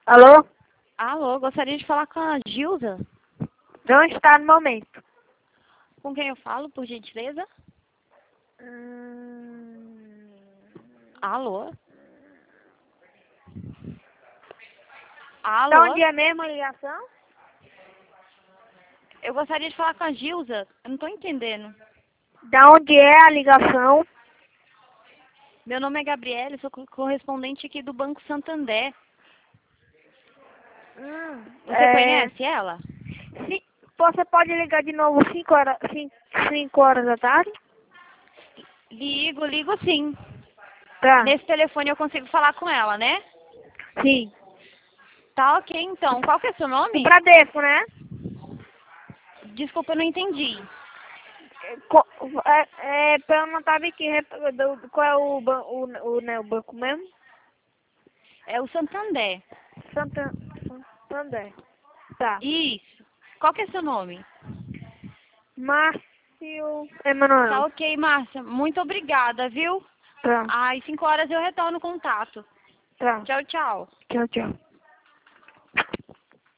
Alô? Alô, gostaria de falar com a Gilza. Não está no momento. Com quem eu falo, por gentileza? Alô? Da Alô? onde é mesmo a ligação? Eu gostaria de falar com a Gilza. Eu não tô entendendo. Da onde é a ligação? Meu nome é Gabriela, sou correspondente aqui do Banco Santander. Você conhece ela? Sim, você pode ligar de novo 5 horas da tarde? Ligo sim. Tá. Nesse telefone eu consigo falar com ela, né? Sim. Tá ok, então. Qual que é seu O nome? Bradesco, né? Desculpa, eu não entendi. Pra eu não estar aqui, qual é o banco mesmo? É o Santander. Santander. Tá. Isso. Qual que é seu nome? Márcio Tá Emanuel. ok, Márcia. Muito obrigada, viu? Tá. Às 5 horas eu retorno o contato. Tá. Tchau, tchau. Tchau, tchau.